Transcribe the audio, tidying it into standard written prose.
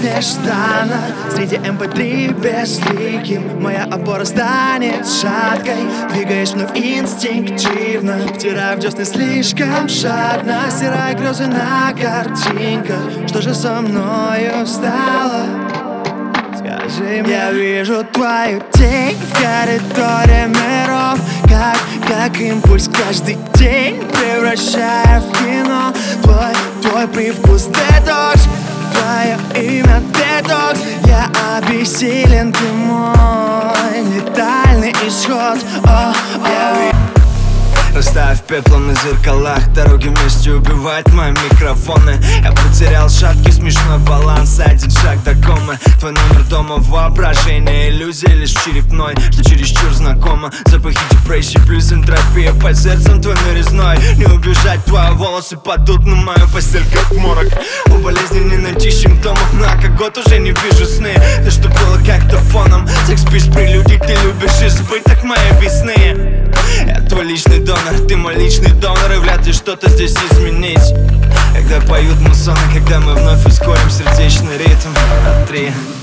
нежданно. Среди MP3 безликим моя опора станет шаткой. Двигаясь вновь инстинктивно, втирая в десны слишком жадно. Стирая грезы на картинках. Что же со мною стало? Скажи мне. Я вижу твою тень в коридоре миров, как импульс каждый день, превращая в кино. Твой привкус детокс, твое имя детокс. Я обессилен, ты мой летальный исход. Расставив пеплом на зеркалах, дороги вместе убивают мои микрофоны. Я потерял шаткий смешной баланс, один шаг до комы. Твой номер дома в воображении, иллюзия лишь черепной, что чересчур знакомо. Запахи депрессии плюс энтропия, под сердцем твой нарезной. Не убежать, твои волосы падут на мою постель как морок. У болезни не найти симптомов, много год уже не вижу сны. Ты что было как-то фоном, секс без прелюдий, ты любишь избыток моей весны. Я твой личный донор, ты мой личный донор, и вряд ли что-то здесь изменить. Когда поют муссоны, когда мы вновь ускорим сердечный ритм на 3.